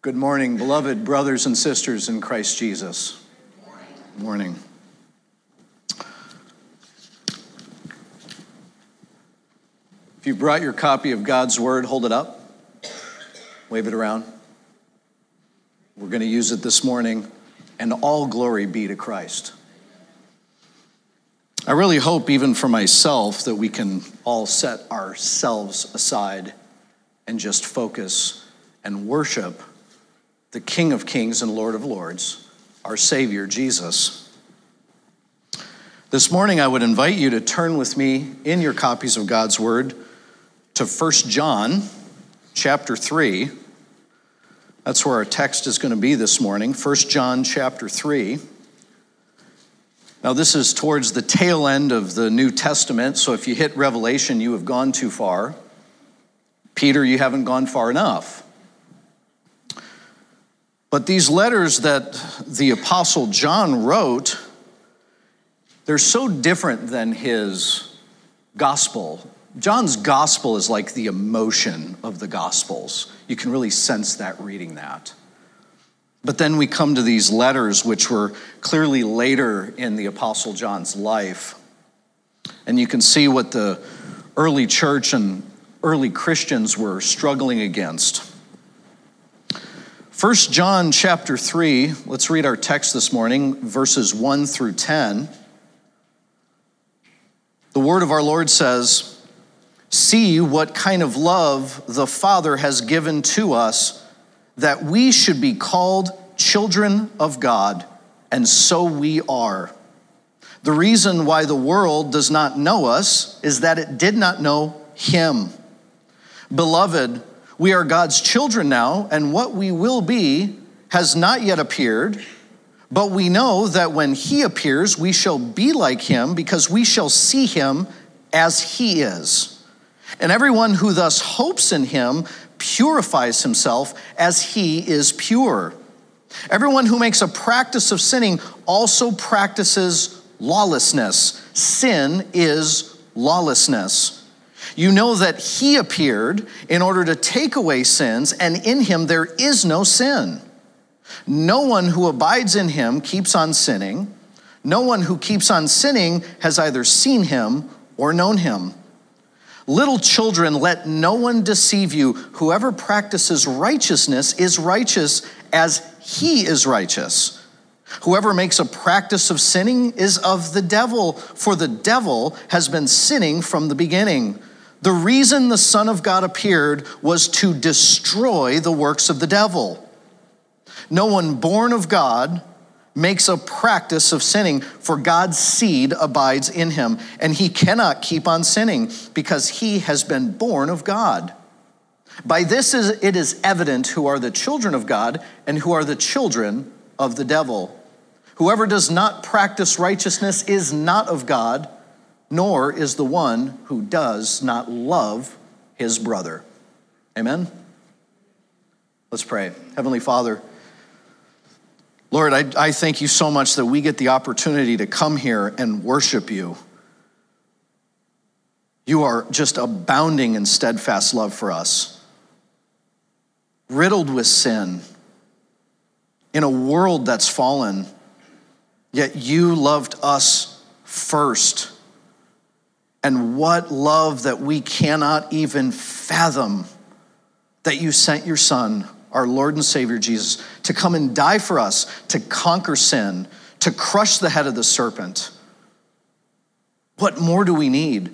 Good morning, beloved brothers and sisters in Christ Jesus. Good morning. If you brought your copy of God's Word, hold it up. Wave it around. We're going to use it this morning, and all glory be to Christ. I really hope, even for myself, that we can all set ourselves aside and just focus and worship the King of Kings and Lord of Lords, our Savior, Jesus. This morning, I would invite you to turn with me in your copies of God's Word to 1 John chapter 3. That's where our text is going to be this morning, 1 John chapter 3. Now, this is towards the tail end of the New Testament, so if you hit Revelation, you have gone too far. Peter, you haven't gone far enough. But these letters that the Apostle John wrote, they're so different than his gospel. John's gospel is like the emotion of the Gospels. You can really sense that reading that. But then we come to these letters, which were clearly later in the Apostle John's life. And you can see what the early church and early Christians were struggling against. 1 John chapter 3, let's read our text this morning, verses 1 through 10. The word of our Lord says, "See what kind of love the Father has given to us, that we should be called children of God, and so we are. The reason why the world does not know us is that it did not know Him. Beloved, we are God's children now, and what we will be has not yet appeared, but we know that when He appears, we shall be like Him, because we shall see Him as He is. And everyone who thus hopes in Him purifies himself as He is pure. Everyone who makes a practice of sinning also practices lawlessness. Sin is lawlessness. You know that He appeared in order to take away sins, and in Him there is no sin. No one who abides in Him keeps on sinning. No one who keeps on sinning has either seen Him or known Him. Little children, let no one deceive you. Whoever practices righteousness is righteous as He is righteous. Whoever makes a practice of sinning is of the devil, for the devil has been sinning from the beginning. The reason the Son of God appeared was to destroy the works of the devil. No one born of God makes a practice of sinning, for God's seed abides in him, and he cannot keep on sinning because he has been born of God. By this it is evident who are the children of God and who are the children of the devil. Whoever does not practice righteousness is not of God, nor is the one who does not love his brother." Amen? Let's pray. Heavenly Father, Lord, I thank you so much that we get the opportunity to come here and worship you. You are just abounding in steadfast love for us, riddled with sin, in a world that's fallen, yet you loved us first. And what love that we cannot even fathom, that you sent your Son, our Lord and Savior Jesus, to come and die for us, to conquer sin, to crush the head of the serpent. What more do we need?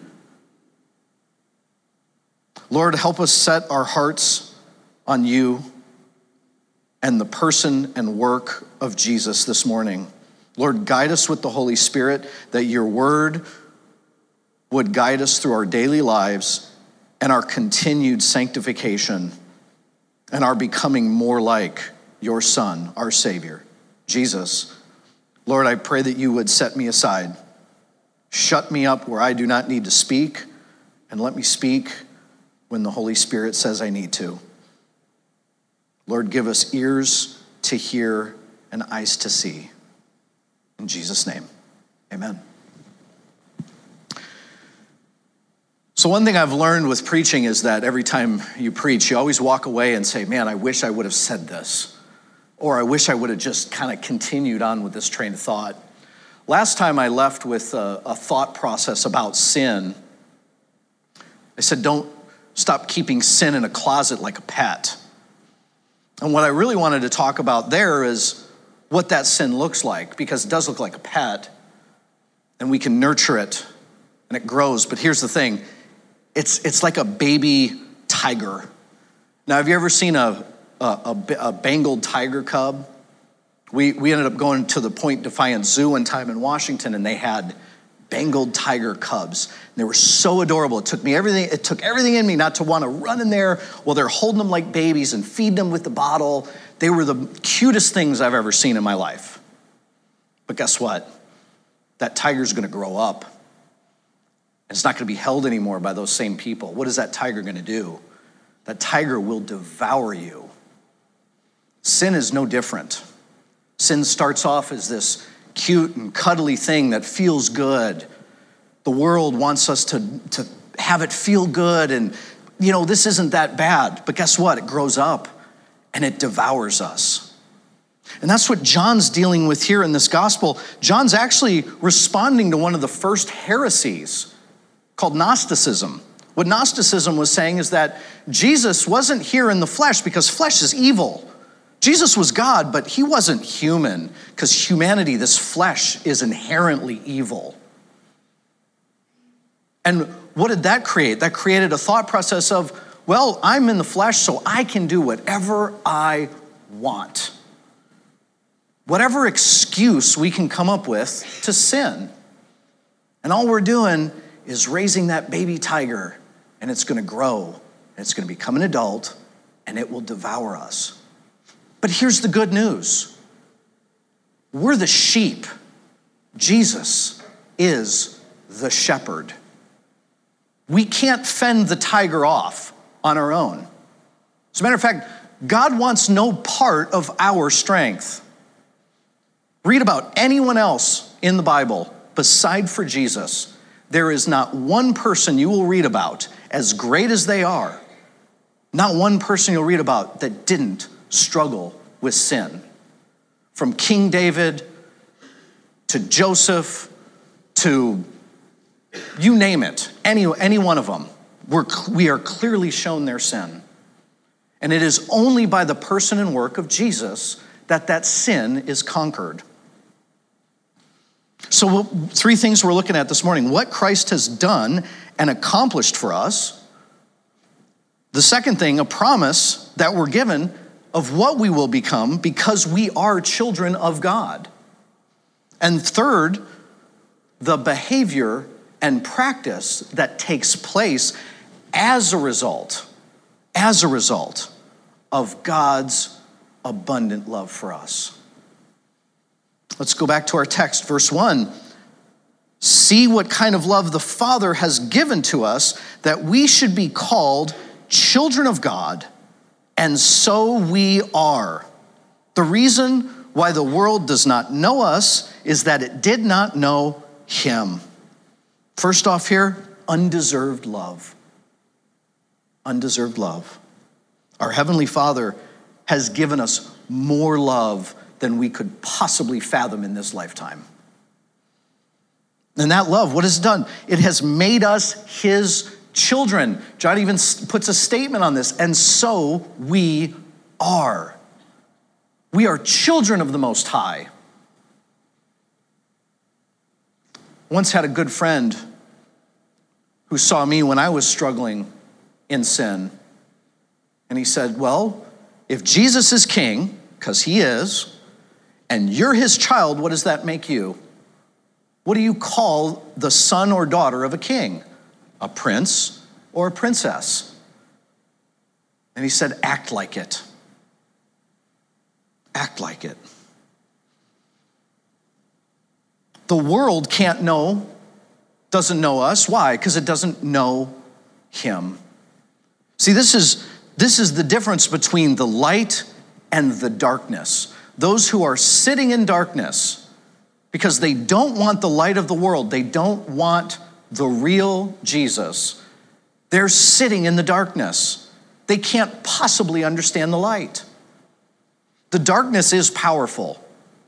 Lord, help us set our hearts on you and the person and work of Jesus this morning. Lord, guide us with the Holy Spirit, that your word would guide us through our daily lives and our continued sanctification and our becoming more like your Son, our Savior, Jesus. Lord, I pray that you would set me aside. Shut me up where I do not need to speak, and let me speak when the Holy Spirit says I need to. Lord, give us ears to hear and eyes to see. In Jesus' name, amen. So one thing I've learned with preaching is that every time you preach, you always walk away and say, man, I wish I would have said this. Or I wish I would have just kind of continued on with this train of thought. Last time I left with a thought process about sin. I said, don't stop keeping sin in a closet like a pet. And what I really wanted to talk about there is what that sin looks like, because it does look like a pet, and we can nurture it, and it grows. But here's the thing. It's like a baby tiger. Now, have you ever seen a Bengal tiger cub? We ended up going to the Point Defiance Zoo one time in Washington, and they had Bengal tiger cubs. And they were so adorable. It took everything in me not to want to run in there while they're holding them like babies and feed them with the bottle. They were the cutest things I've ever seen in my life. But guess what? That tiger's going to grow up. It's not going to be held anymore by those same people. What is that tiger going to do? That tiger will devour you. Sin is no different. Sin starts off as this cute and cuddly thing that feels good. The world wants us to have it feel good, and this isn't that bad. But guess what? It grows up and it devours us. And that's what John's dealing with here in this gospel. John's actually responding to one of the first heresies called Gnosticism. What Gnosticism was saying is that Jesus wasn't here in the flesh because flesh is evil. Jesus was God, but he wasn't human because humanity, this flesh, is inherently evil. And what did that create? That created a thought process of, well, I'm in the flesh, so I can do whatever I want. Whatever excuse we can come up with to sin. And all we're doing is raising that baby tiger, and it's going to grow, and it's going to become an adult, and it will devour us. But here's the good news. We're the sheep. Jesus is the shepherd. We can't fend the tiger off on our own. As a matter of fact, God wants no part of our strength. Read about anyone else in the Bible beside for Jesus. There is not one person you will read about, as great as they are, not one person you'll read about that didn't struggle with sin. From King David to Joseph to you name it, any one of them, we are clearly shown their sin. And it is only by the person and work of Jesus that sin is conquered. So 3 things we're looking at this morning. What Christ has done and accomplished for us. The second thing, a promise that we're given of what we will become because we are children of God. And third, the behavior and practice that takes place as a result of God's abundant love for us. Let's go back to our text, verse 1. See what kind of love the Father has given to us that we should be called children of God, and so we are. The reason why the world does not know us is that it did not know him. First off here, undeserved love. Undeserved love. Our Heavenly Father has given us more love than we could possibly fathom in this lifetime. And that love, what has it done? It has made us his children. John even puts a statement on this, and so we are. We are children of the Most High. Once had a good friend who saw me when I was struggling in sin. And he said, well, if Jesus is king, because he is, and you're his child, what does that make you? What do you call the son or daughter of a king? A prince or a princess? And he said, act like it. Act like it. The world doesn't know us. Why? Because it doesn't know him. See, this is the difference between the light and the darkness. Those who are sitting in darkness because they don't want the light of the world, they don't want the real Jesus, They're sitting in the darkness. They can't possibly understand the light. The darkness is powerful.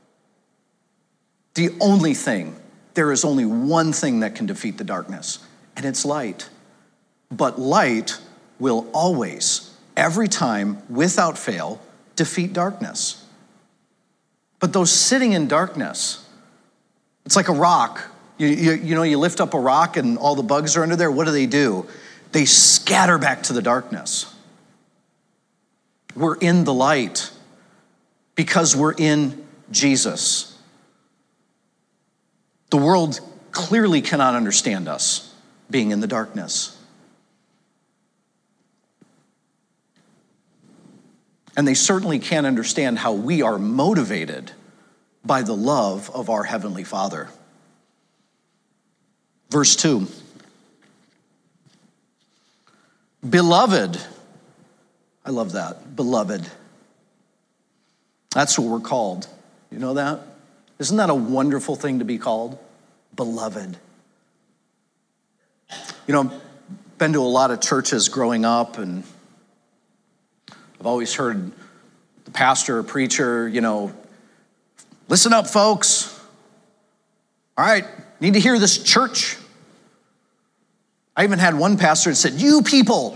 There is only one thing that can defeat the darkness, and it's light. But light will always, every time, without fail, defeat darkness. But those sitting in darkness, it's like a rock. You lift up a rock and all the bugs are under there. What do? They scatter back to the darkness. We're in the light because we're in Jesus. The world clearly cannot understand us being in the darkness. And they certainly can't understand how we are motivated by the love of our Heavenly Father. Verse 2. Beloved. I love that. Beloved. That's what we're called. You know that? Isn't that a wonderful thing to be called? Beloved. Been to a lot of churches growing up, and I've always heard the pastor or preacher, listen up, folks. All right, need to hear this, church. I even had one pastor that said, you people.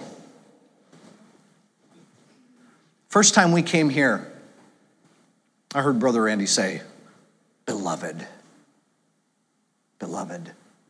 First time we came here, I heard Brother Randy say, beloved. Beloved.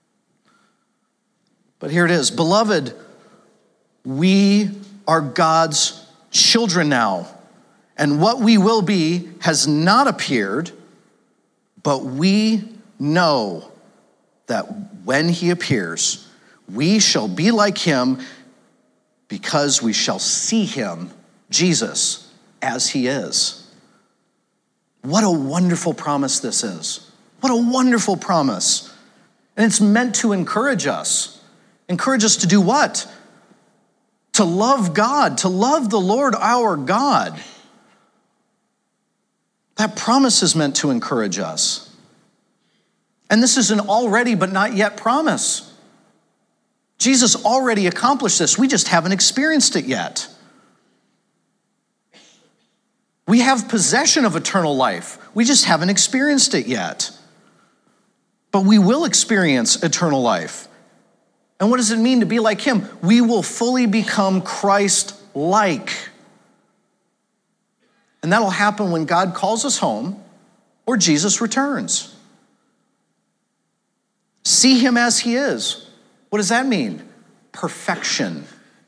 But here it is. Beloved, we are God's children now, and what we will be has not appeared, but we know that when he appears, we shall be like him because we shall see him, Jesus, as he is. What a wonderful promise this is. What a wonderful promise. And it's meant to encourage us. Encourage us to do what? To love God, to love the Lord our God. That promise is meant to encourage us. And this is an already but not yet promise. Jesus already accomplished this. We just haven't experienced it yet. We have possession of eternal life. We just haven't experienced it yet. But we will experience eternal life. And what does it mean to be like him? We will fully become Christ-like. And that'll happen when God calls us home or Jesus returns. See him as he is. What does that mean? Perfection.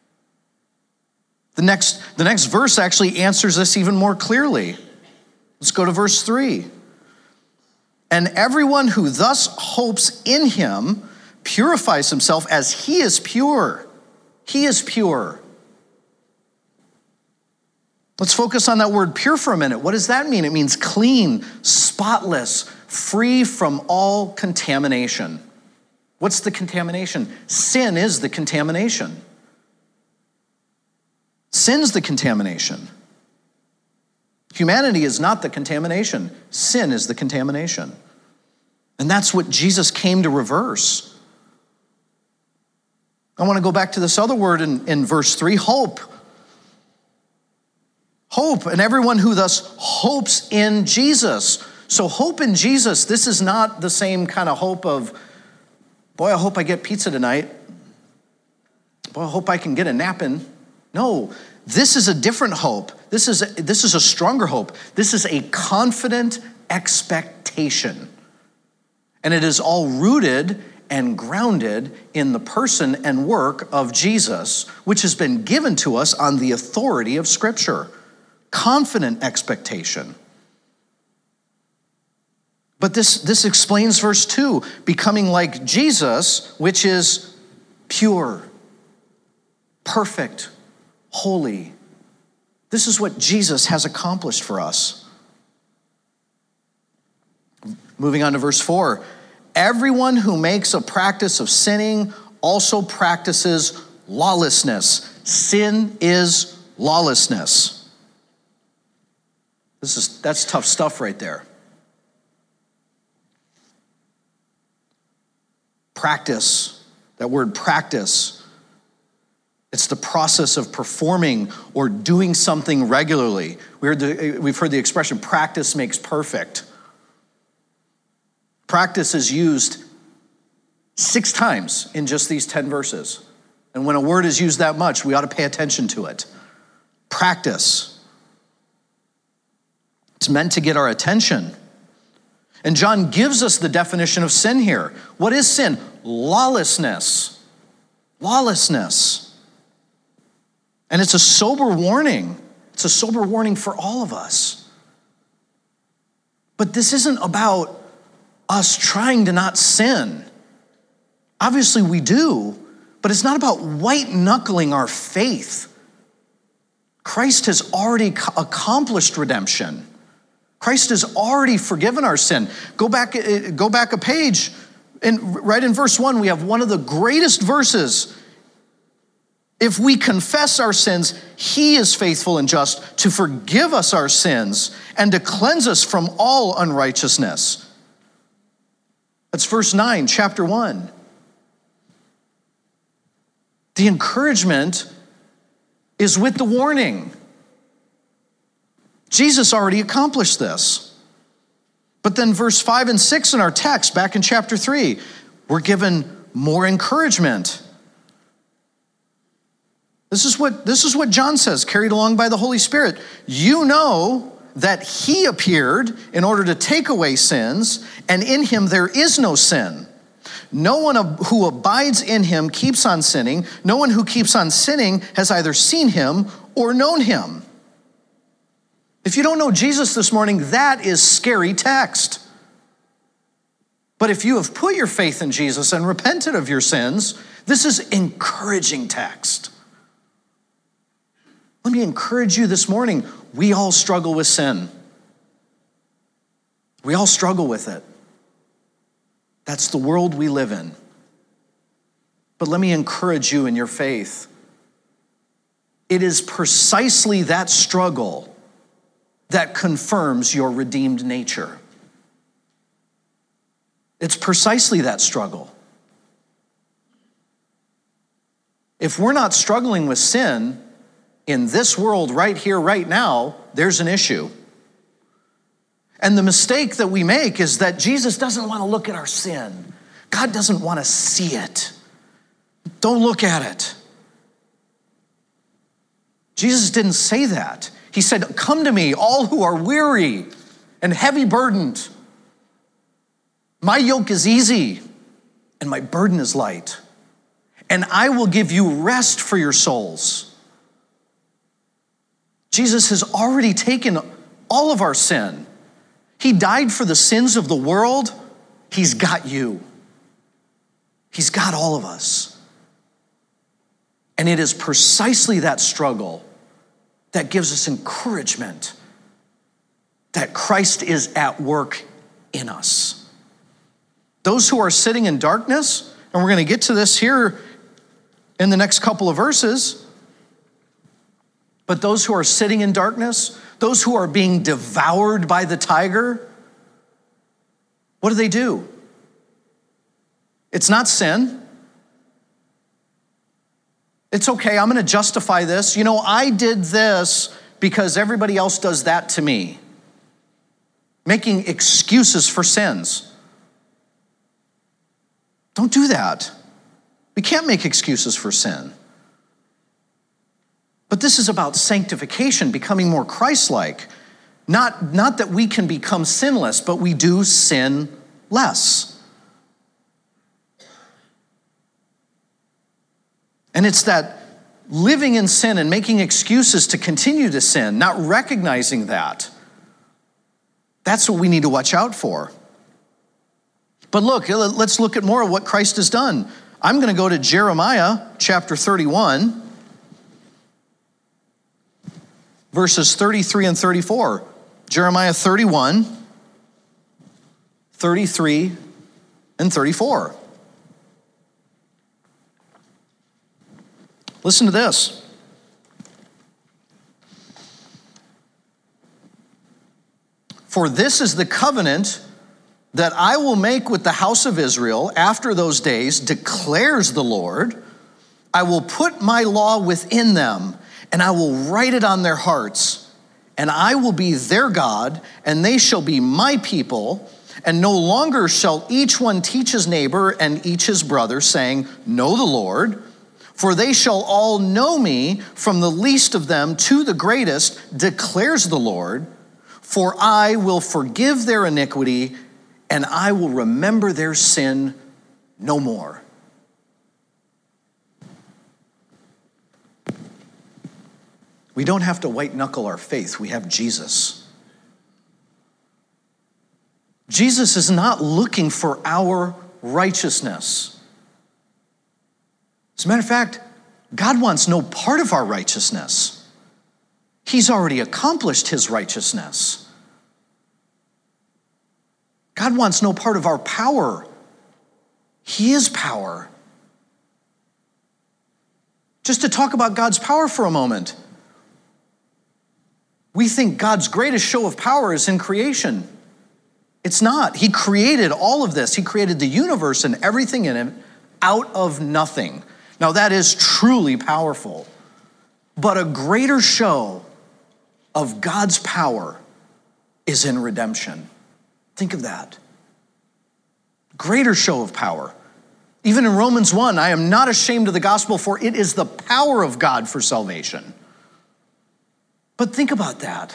The next verse actually answers this even more clearly. Let's go to verse 3. And everyone who thus hopes in him purifies himself as he is pure. He is pure. Let's focus on that word pure for a minute. What does that mean? It means clean, spotless, free from all contamination. What's the contamination? Sin is the contamination. Sin's the contamination. Humanity is not the contamination. Sin is the contamination. And that's what Jesus came to reverse. I want to go back to this other word in verse 3, hope. Hope, and everyone who thus hopes in Jesus. So hope in Jesus, this is not the same kind of hope of, boy, I hope I get pizza tonight. Boy, I hope I can get a nap in. No, this is a different hope. This is a stronger hope. This is a confident expectation. And it is all rooted and grounded in the person and work of Jesus, which has been given to us on the authority of Scripture. Confident expectation. But this explains verse 2, becoming like Jesus, which is pure, perfect, holy. This is what Jesus has accomplished for us. Moving on to verse 4. Everyone who makes a practice of sinning also practices lawlessness. Sin is lawlessness. That's tough stuff right there. Practice, that word practice, It's the process of performing or doing something regularly. We've heard the expression, practice makes perfect. Practice is used 6 times in just these 10 verses. And when a word is used that much, we ought to pay attention to it. Practice. It's meant to get our attention. And John gives us the definition of sin here. What is sin? Lawlessness. Lawlessness. And it's a sober warning. It's a sober warning for all of us. But this isn't about us trying to not sin. Obviously we do, but it's not about white-knuckling our faith. Christ has already accomplished redemption. Christ has already forgiven our sin. Go back a page, and right in verse 1, we have one of the greatest verses. If we confess our sins, he is faithful and just to forgive us our sins and to cleanse us from all unrighteousness. That's verse 9, chapter 1. The encouragement is with the warning. Jesus already accomplished this. But then verse 5 and 6 in our text, back in chapter 3, we're given more encouragement. This is what John says, carried along by the Holy Spirit. You know that he appeared in order to take away sins, and in him there is no sin. No one who abides in him keeps on sinning. No one who keeps on sinning has either seen him or known him. If you don't know Jesus this morning, that is scary text. But if you have put your faith in Jesus and repented of your sins, this is encouraging text. Let me encourage you this morning. We all struggle with sin. We all struggle with it. That's the world we live in. But let me encourage you in your faith. It is precisely that struggle that confirms your redeemed nature. It's precisely that struggle. If we're not struggling with sin in this world right here, right now, there's an issue. And the mistake that we make is that Jesus doesn't want to look at our sin. God doesn't want to see it. Don't look at it. Jesus didn't say that. He said, come to me, all who are weary and heavy burdened. My yoke is easy and my burden is light. And I will give you rest for your souls. Jesus has already taken all of our sin. He died for the sins of the world. He's got you. He's got all of us. And it is precisely that struggle that gives us encouragement that Christ is at work in us. Those who are sitting in darkness, and we're going to get to this here in the next couple of verses, but those who are sitting in darkness, those who are being devoured by the tiger, what do? It's not sin. It's okay, I'm going to justify this. You know, I did this because everybody else does that to me. Making excuses for sins. Don't do that. We can't make excuses for sin. But this is about sanctification, becoming more Christ-like. Not that we can become sinless, but we do sin less. And it's that living in sin and making excuses to continue to sin, not recognizing that. That's what we need to watch out for. But look, let's look at more of what Christ has done. I'm going to go to Jeremiah chapter 31, verses 33 and 34. Jeremiah 31, 33 and 34. Listen to this. For this is the covenant that I will make with the house of Israel after those days, declares the Lord. I will put my law within them, and I will write it on their hearts, and I will be their God, and they shall be my people. And no longer shall each one teach his neighbor and each his brother, saying, know the Lord, for they shall all know me, from the least of them to the greatest, declares the Lord. For I will forgive their iniquity, and I will remember their sin no more. We don't have to white knuckle our faith. We have Jesus. Jesus is not looking for our righteousness. As a matter of fact, God wants no part of our righteousness. He's already accomplished his righteousness. God wants no part of our power. He is power. Just to talk about God's power for a moment. We think God's greatest show of power is in creation. It's not. He created all of this. He created the universe and everything in it out of nothing. Now that is truly powerful. But a greater show of God's power is in redemption. Think of that. Greater show of power. Even in Romans 1, I am not ashamed of the gospel, for it is the power of God for salvation. But think about that.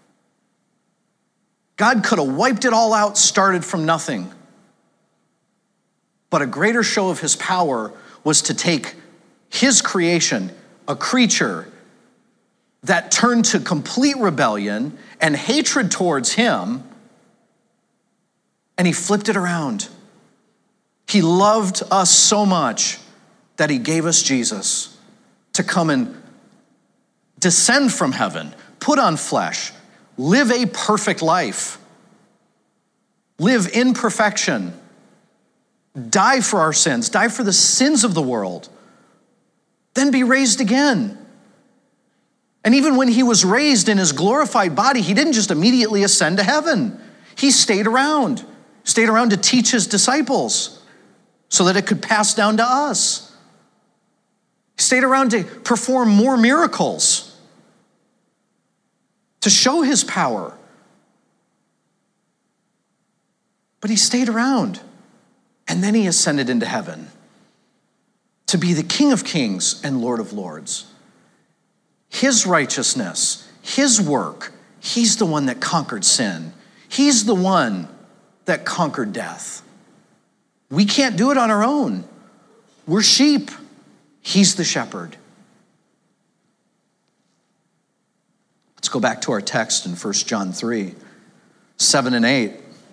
God could have wiped it all out, started from nothing. But a greater show of his power was to take his creation, a creature that turned to complete rebellion and hatred towards him, and he flipped it around. He loved us so much that he gave us Jesus to come and descend from heaven, put on flesh, live a perfect life, live in perfection, die for our sins, die for the sins of the world, then be raised again. And even when he was raised in his glorified body, he didn't just immediately ascend to heaven. He stayed around to teach his disciples so that it could pass down to us. He stayed around to perform more miracles, to show his power. But he stayed around, and then he ascended into heaven to be the King of Kings and Lord of Lords. His righteousness, his work, he's the one that conquered sin. He's the one that conquered death. We can't do it on our own. We're sheep. He's the shepherd. Let's go back to our text in 1 John 3, 7 and 8.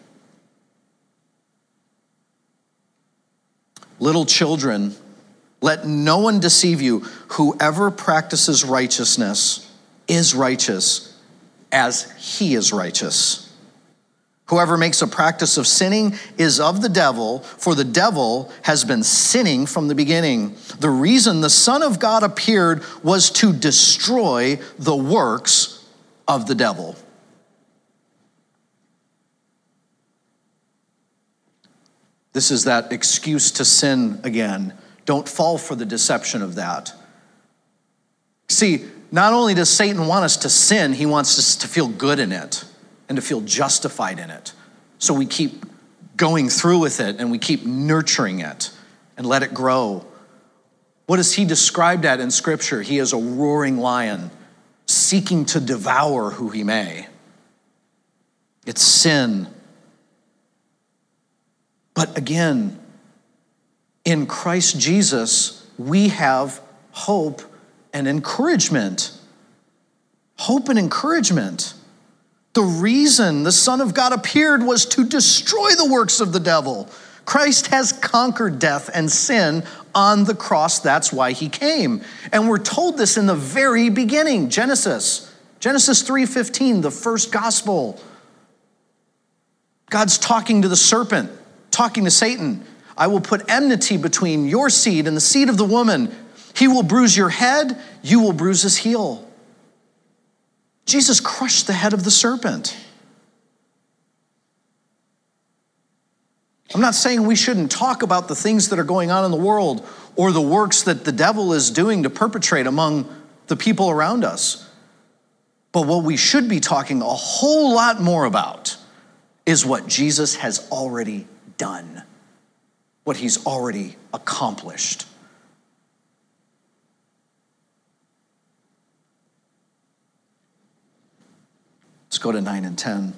Little children, let no one deceive you. Whoever practices righteousness is righteous as he is righteous. Whoever makes a practice of sinning is of the devil, for the devil has been sinning from the beginning. The reason the Son of God appeared was to destroy the works of the devil. This is that excuse to sin again. Don't fall for the deception of that. See, not only does Satan want us to sin, he wants us to feel good in it and to feel justified in it. So we keep going through with it and we keep nurturing it and let it grow. What is he described at in Scripture? He is a roaring lion seeking to devour who he may. It's sin. But again, in Christ Jesus, we have hope and encouragement. Hope and encouragement. The reason the Son of God appeared was to destroy the works of the devil. Christ has conquered death and sin on the cross. That's why he came. And we're told this in the very beginning, Genesis 3:15, the first gospel. God's talking to the serpent, talking to Satan. I will put enmity between your seed and the seed of the woman. He will bruise your head, you will bruise his heel. Jesus crushed the head of the serpent. I'm not saying we shouldn't talk about the things that are going on in the world or the works that the devil is doing to perpetrate among the people around us. But what we should be talking a whole lot more about is what Jesus has already done, what he's already accomplished. Let's go to 9 and 10.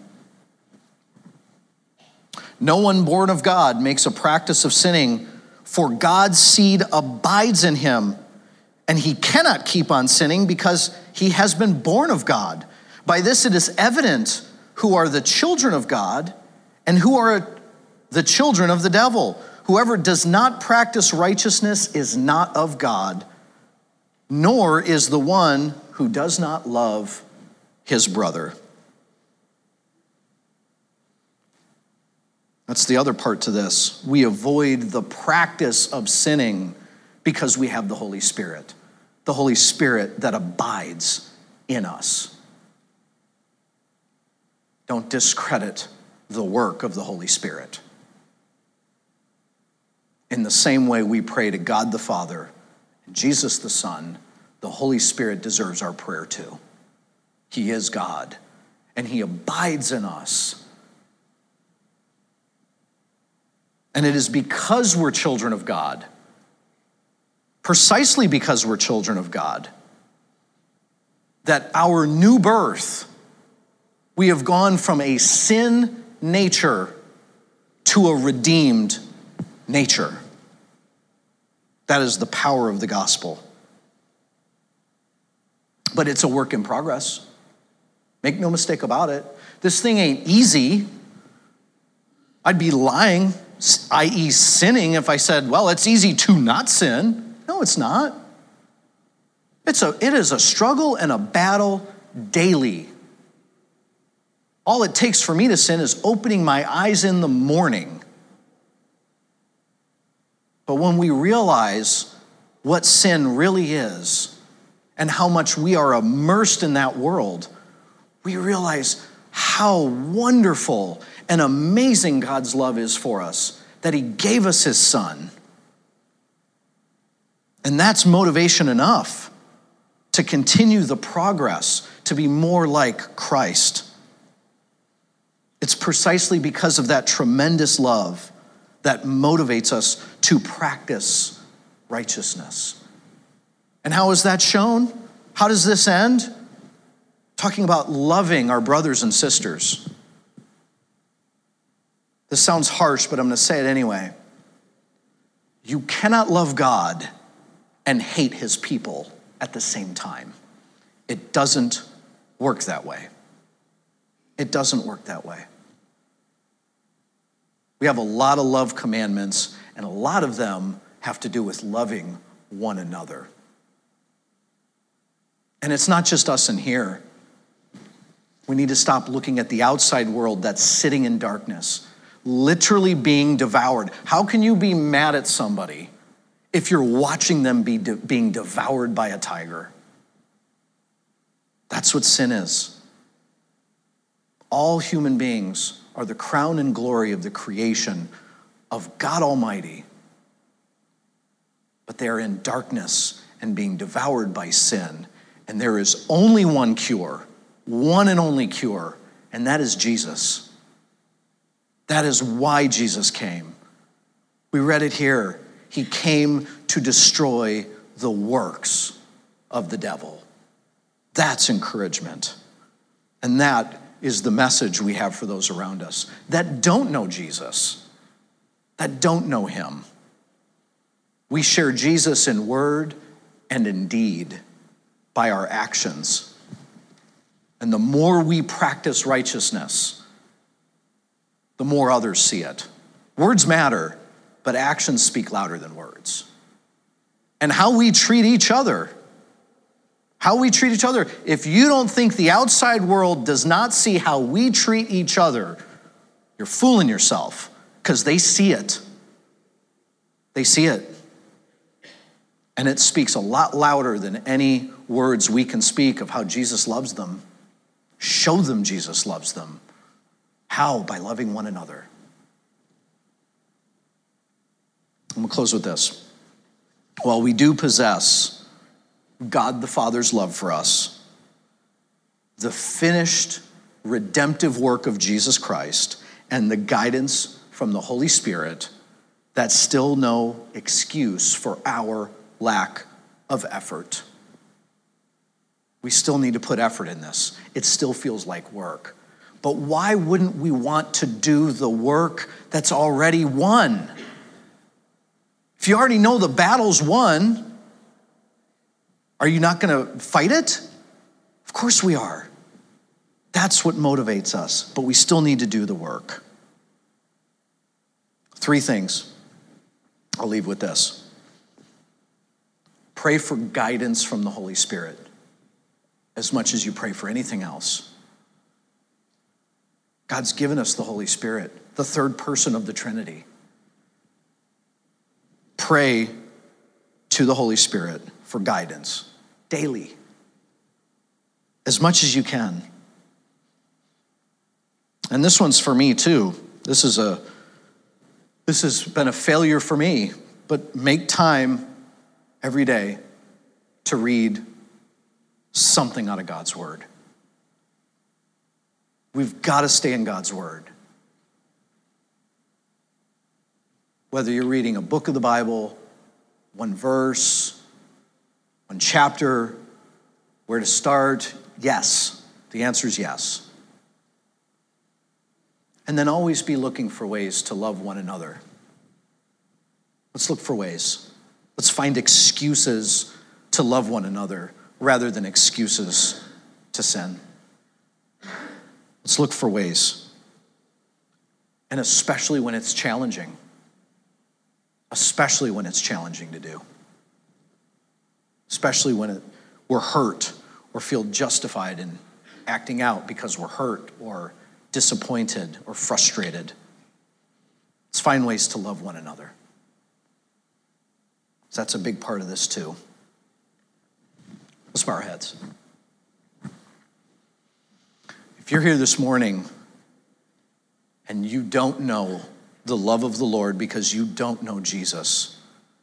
No one born of God makes a practice of sinning, for God's seed abides in him, and he cannot keep on sinning because he has been born of God. By this it is evident who are the children of God and who are the children of the devil. Whoever does not practice righteousness is not of God, nor is the one who does not love his brother. That's the other part to this. We avoid the practice of sinning because we have the Holy Spirit that abides in us. Don't discredit the work of the Holy Spirit. In the same way we pray to God the Father and Jesus the Son, the Holy Spirit deserves our prayer too. He is God, and he abides in us. And it is because we're children of God, precisely because we're children of God, that our new birth, we have gone from a sin nature to a redeemed nature. That is the power of the gospel. But it's a work in progress. Make no mistake about it. This thing ain't easy. I'd be lying, i.e. sinning, if I said, well, it's easy to not sin. No, it's not. It is a struggle and a battle daily. All it takes for me to sin is opening my eyes in the morning. But when we realize what sin really is and how much we are immersed in that world, we realize how wonderful and amazing God's love is for us, that he gave us his son. And that's motivation enough to continue the progress, to be more like Christ. It's precisely because of that tremendous love that motivates us to practice righteousness. And how is that shown? How does this end? Talking about loving our brothers and sisters. This sounds harsh, but I'm going to say it anyway. You cannot love God and hate his people at the same time. It doesn't work that way. It doesn't work that way. We have a lot of love commandments, and a lot of them have to do with loving one another. And it's not just us in here. We need to stop looking at the outside world that's sitting in darkness, literally being devoured. How can you be mad at somebody if you're watching them being devoured by a tiger? That's what sin is. All human beings are the crown and glory of the creation of God Almighty, but they're in darkness and being devoured by sin. And there is only one cure, one and only cure, and that is Jesus. That is why Jesus came. We read it here. He came to destroy the works of the devil. That's encouragement. And that is the message we have for those around us that don't know Jesus, that don't know him. We share Jesus in word and in deed by our actions. And the more we practice righteousness, the more others see it. Words matter, but actions speak louder than words. And how we treat each other, if you don't think the outside world does not see how we treat each other, you're fooling yourself, because they see it. They see it. And it speaks a lot louder than any words we can speak of how Jesus loves them. Show them Jesus loves them. How? By loving one another. I'm going to close with this. while we do possess God the Father's love for us, the finished redemptive work of Jesus Christ, and the guidance from the Holy Spirit, that's still no excuse for our lack of effort. We still need to put effort in this. It still feels like work. But why wouldn't we want to do the work that's already won? If you already know the battle's won, are you not going to fight it? Of course we are. That's what motivates us, but we still need to do the work. 3 things. I'll leave with this. Pray for guidance from the Holy Spirit as much as you pray for anything else. God's given us the Holy Spirit, the third person of the Trinity. Pray to the Holy Spirit for guidance daily, as much as you can. And this one's for me too. This has been a failure for me, but make time every day to read something out of God's word. We've got to stay in God's word. Whether you're reading a book of the Bible, one verse, one chapter, where to start, yes. The answer is yes. And then always be looking for ways to love one another. Let's look for ways. Let's find excuses to love one another rather than excuses to sin. Let's look for ways. And especially when it's challenging. Especially when it's challenging to do. Especially when we're hurt or feel justified in acting out because we're hurt or disappointed or frustrated. Let's find ways to love one another. So that's a big part of this too. Let's bow our heads. If you're here this morning and you don't know the love of the Lord because you don't know Jesus,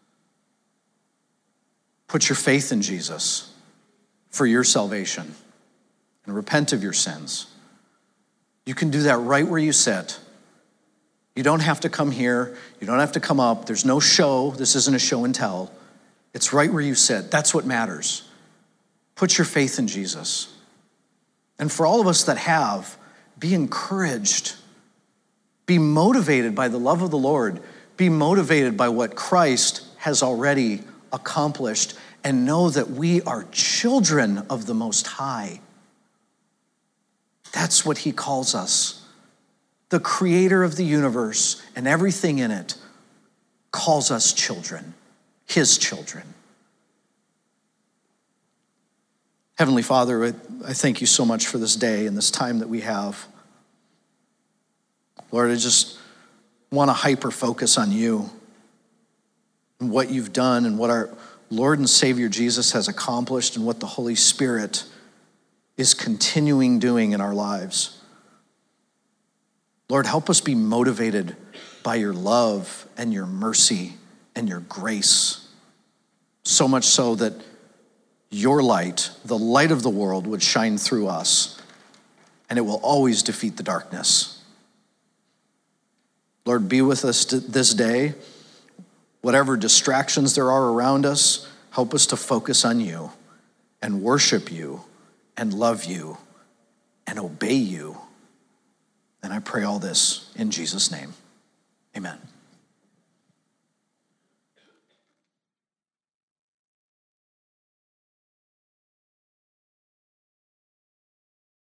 put your faith in Jesus for your salvation and repent of your sins. You can do that right where you sit. You don't have to come here. You don't have to come up. There's no show. This isn't a show and tell. It's right where you sit. That's what matters. Put your faith in Jesus. And for all of us that have, be encouraged. Be motivated by the love of the Lord. Be motivated by what Christ has already accomplished. And know that we are children of the Most High. That's what he calls us. The creator of the universe and everything in it calls us children, his children. Heavenly Father, I thank you so much for this day and this time that we have. Lord, I just want to hyper-focus on you and what you've done and what our Lord and Savior Jesus has accomplished and what the Holy Spirit is continuing doing in our lives. Lord, help us be motivated by your love and your mercy and your grace. So much so that your light, the light of the world, would shine through us, and it will always defeat the darkness. Lord, be with us this day. Whatever distractions there are around us, help us to focus on you and worship you and love you and obey you. And I pray all this in Jesus' name. Amen.